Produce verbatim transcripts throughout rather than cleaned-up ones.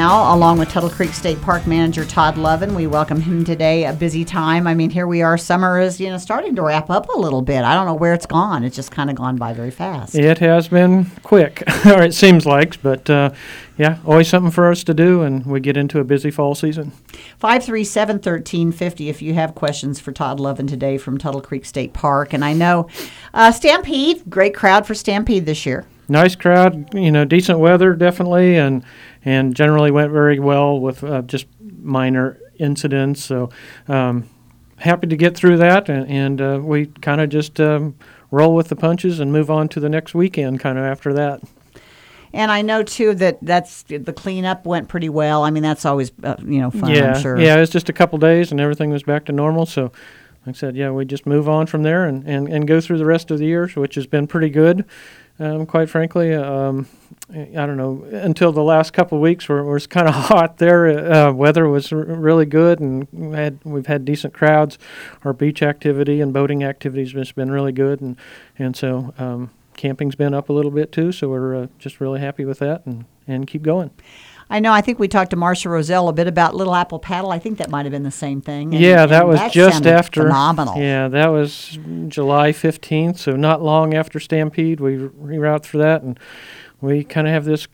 now, along with Tuttle Creek State Park Manager Todd Lovin. We welcome him today. A busy time. I mean, here we are. Summer is, you know, starting to wrap up a little bit. I don't know where it's gone. It's just kind of gone by very fast. It has been quick, or it seems like, but uh, yeah, always something for us to do, and we get into a busy fall season. five three seven, one three five zero if you have questions for Todd Lovin today from Tuttle Creek State Park. And I know uh, Stampede, great crowd for Stampede this year. Nice crowd, you know, decent weather definitely, and and generally went very well with uh, just minor incidents. So um, happy to get through that, and, and uh, we kind of just um, roll with the punches and move on to the next weekend kind of after that. And I know, too, that that's the cleanup went pretty well. I mean, that's always, uh, you know, fun, yeah, I'm sure. Yeah, it was just a couple days and everything was back to normal. So like I said, yeah, we just move on from there and, and, and go through the rest of the year, which has been pretty good. Um, quite frankly, um, I don't know, until the last couple of weeks where it was kind of hot there, uh, weather was r- really good, and we had, we've had decent crowds. Our beach activity and boating activities has been really good, and, and so um, camping's been up a little bit too, so we're uh, just really happy with that and, and keep going. I know. I think we talked to Marcia Roselle a bit about Little Apple Paddle. I think that might have been the same thing. And, yeah, that and was that just after. Phenomenal. Yeah, that was July fifteenth, so not long after Stampede. We reroute for that, and we kind of have this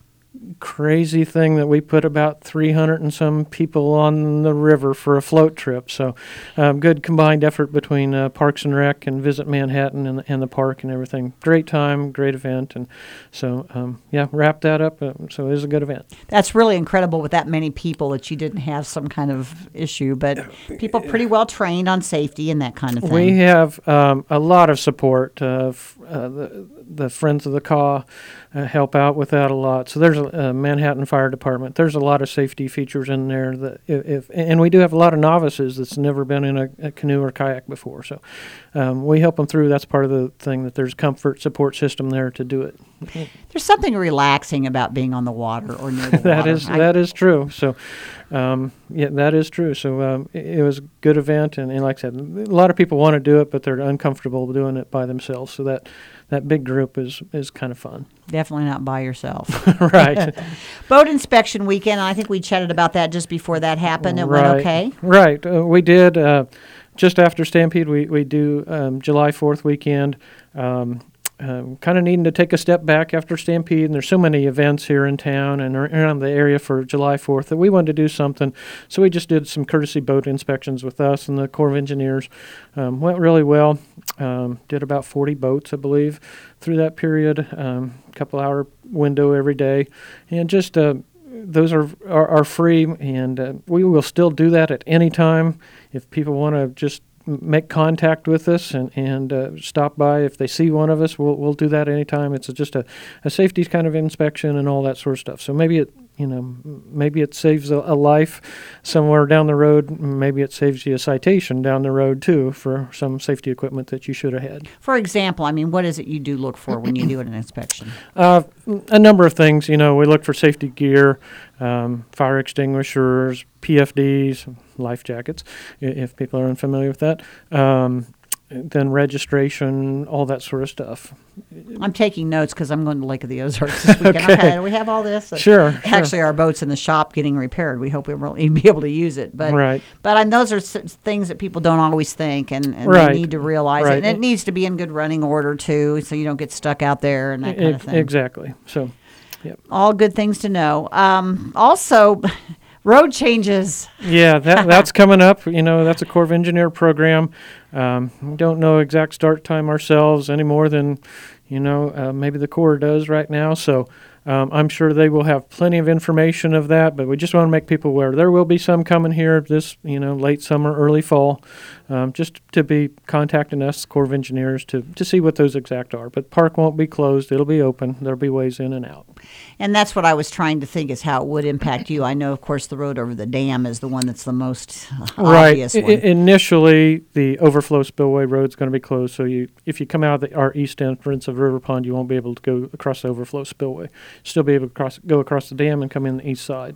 crazy thing that we put about three hundred and some people on the river for a float trip. So um, good combined effort between uh, Parks and Rec and Visit Manhattan and, and the park and everything. Great time, great event. And so, um, yeah, wrap that up. Uh, so it was a good event. That's really incredible with that many people that you didn't have some kind of issue, but people pretty well trained on safety and that kind of thing. We have um, a lot of support. Uh, f- uh, the, the Friends of the Caw uh, help out with that a lot. So there's a Uh, Manhattan Fire Department. There's a lot of safety features in there that if, if and we do have a lot of novices that's never been in a, a canoe or kayak before. So um, we help them through. That's part of the thing, that there's comfort support system there to do it. There's something relaxing about being on the water or near the that water. is I, that is true. So um, yeah, that is true. So um, it, it was a good event, and, and like I said, a lot of people want to do it, but they're uncomfortable doing it by themselves. So that that big group is is kind of fun. Definitely not by yourself. Right. Boat inspection weekend, and I think we chatted about that just before that happened. It right. went okay? Right. Uh, we did. Uh, just after Stampede, we, we do um, July fourth weekend. Um, um, kind of needing to take a step back after Stampede, and there's so many events here in town and around the area for July fourth that we wanted to do something. So we just did some courtesy boat inspections with us and the Corps of Engineers. Um, went really well. Um, did about forty boats, I believe, through that period. Um, couple hour window every day, and just uh, those are, are are free, and uh, we will still do that at any time if people want to just make contact with us and and uh, stop by. If they see one of us, we'll we'll do that anytime. It's just a, a safety kind of inspection and all that sort of stuff. So maybe it you know maybe it saves a, a life somewhere down the road. Maybe it saves you a citation down the road too for some safety equipment that you should have had. For example, I mean, what is it you do look for when you do an inspection? Uh, a number of things. You know, we look for safety gear, um, fire extinguishers, P F Ds, life jackets, if people are unfamiliar with that. Um, then registration, all that sort of stuff. I'm taking notes because I'm going to Lake of the Ozarks this weekend. Okay. Okay, we have all this. Sure. Actually, sure. our boat's in the shop getting repaired. We hope we'll be able to use it. But right. but I, those are s- things that people don't always think, and, and right. they need to realize right. it. And it needs to be in good running order, too, so you don't get stuck out there and that kind e- of thing. Exactly. So, yep. All good things to know. Um, also... Road changes. Yeah, that that's coming up. You know, that's a Corps of Engineer program. Um, we don't know exact start time ourselves any more than, you know, uh, maybe the Corps does right now. So um, I'm sure they will have plenty of information of that, but we just want to make people aware. There will be some coming here this, you know, late summer, early fall, um, just to be contacting us, Corps of Engineers, to, to see what those exact are. But park won't be closed. It'll be open. There'll be ways in and out. And that's what I was trying to think is how it would impact you. I know, of course, the road over the dam is the one that's the most uh, obvious right. one. I- initially, the overflow spillway road is going to be closed. So you, if you come out of the, our east entrance of River Pond, you won't be able to go across the overflow spillway. Still be able to cross, go across the dam and come in the east side.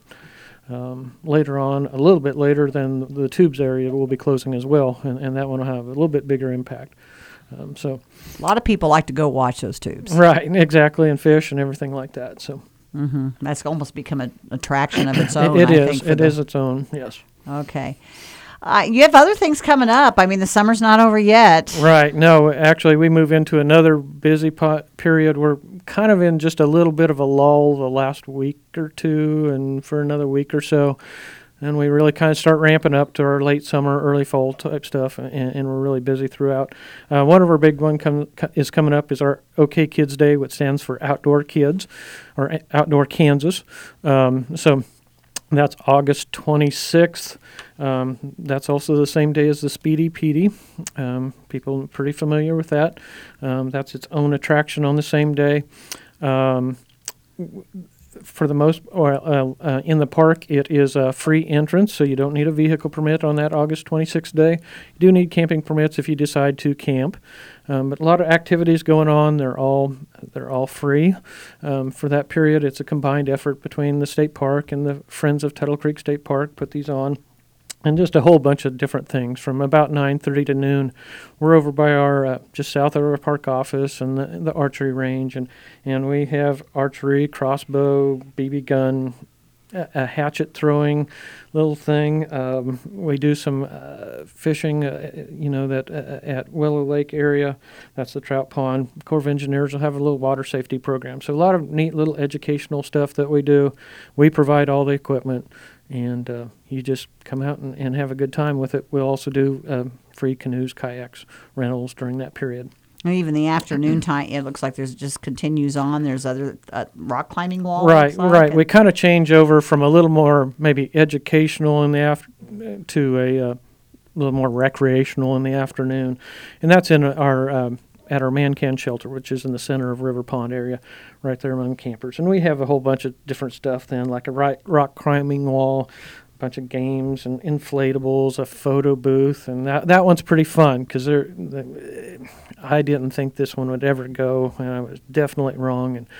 Um, later on, a little bit later, then the, the tubes area will be closing as well, and, and that one will have a little bit bigger impact. Um, so, a lot of people like to go watch those tubes. Right, exactly, and fish and everything like that. So, Mm-hmm. That's almost become an attraction of its own. It, it I is. think, for It the, is its own. Yes. Okay. Uh, you have other things coming up. I mean, the summer's not over yet. Right. No, actually, we move into another busy po- period. We're kind of in just a little bit of a lull the last week or two, and for another week or so. And we really kind of start ramping up to our late summer, early fall type stuff, and, and we're really busy throughout. Uh, one of our big one com- is coming up is our OK Kids Day, which stands for Outdoor Kids, or a- Outdoor Kansas. Um, so that's August twenty-sixth. Um, that's also the same day as the Speedy Petey. Um, people are pretty familiar with that. Um, that's its own attraction on the same day. Um, w- For the most, or uh, uh, in the park, it is a free entrance, so you don't need a vehicle permit on that August twenty-sixth day. You do need camping permits if you decide to camp, um, but a lot of activities going on. They're all they're all free um, for that period. It's a combined effort between the state park and the Friends of Tuttle Creek State Park put these on. And just a whole bunch of different things from about nine thirty to noon. We're over by our, uh, just south of our park office and the, the archery range. And, and we have archery, crossbow, B B gun, a, a hatchet throwing little thing. Um, we do some uh, fishing, uh, you know, that uh, at Willow Lake area. That's the trout pond. Corps of Engineers will have a little water safety program. So a lot of neat little educational stuff that we do. We provide all the equipment. And uh, you just come out and, and have a good time with it. We'll also do uh, free canoes, kayaks, rentals during that period. And even the afternoon time, it looks like there's just continues on. There's other uh, rock climbing walls. Right, like, right. We kind of change over from a little more maybe educational in the after to a uh, little more recreational in the afternoon, and that's in our um, at our Man Can shelter, which is in the center of River Pond area, right there among campers. And we have a whole bunch of different stuff then, like a right, rock climbing wall, a bunch of games and inflatables, a photo booth, and that that one's pretty fun because the, I didn't think this one would ever go, and I was definitely wrong. And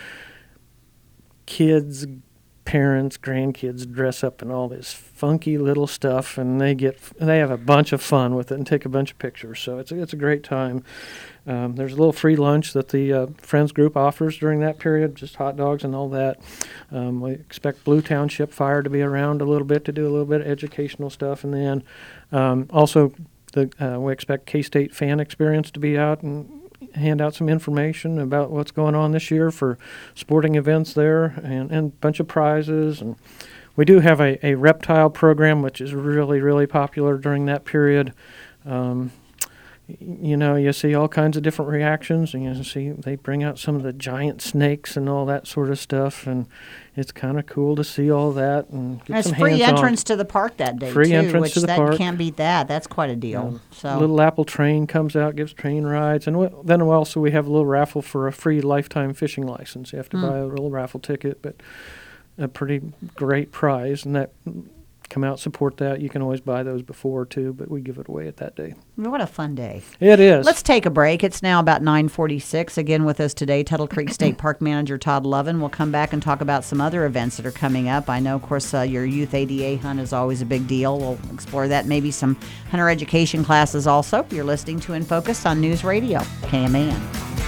kids, parents, grandkids dress up in all this funky little stuff, and they get they have a bunch of fun with it and take a bunch of pictures. So it's a, it's a great time. Um, there's a little free lunch that the uh, Friends group offers during that period, just hot dogs and all that. Um, we expect Blue Township Fire to be around a little bit to do a little bit of educational stuff, and then um, also the uh, we expect K-State Fan Experience to be out and hand out some information about what's going on this year for sporting events there, and, and a bunch of prizes. And we do have a, a reptile program, which is really, really popular during that period. Um, you know, you see all kinds of different reactions, and you see they bring out some of the giant snakes and all that sort of stuff, and it's kind of cool to see all that and get There's some free hands-on. entrance to the park that day, Free too, entrance which to the that park. can't beat that. That's quite a deal. So Little Apple train comes out, gives train rides, and we, then we also we have a little raffle for a free lifetime fishing license. You have to Mm. buy a little raffle ticket, but a pretty great prize, and that come out, support that. You can always buy those before too, but we give it away at that day. what a fun day. It is. Let's take a break. It's now about nine forty-six. Again with us today, Tuttle Creek State Park Manager Todd Lovin. We'll come back and talk about some other events that are coming up. I know, of course, uh, your youth A D A hunt is always a big deal. We'll explore that. Maybe some hunter education classes also. You're listening to In Focus on News Radio, K M A N.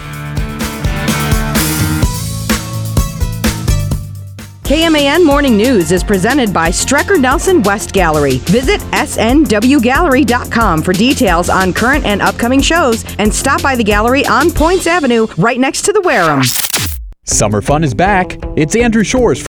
K M A N Morning News is presented by Strecker Nelson West Gallery. Visit S N W gallery dot com for details on current and upcoming shows, and stop by the gallery on Points Avenue right next to the Wareham. Summer fun is back. It's Andrew Shores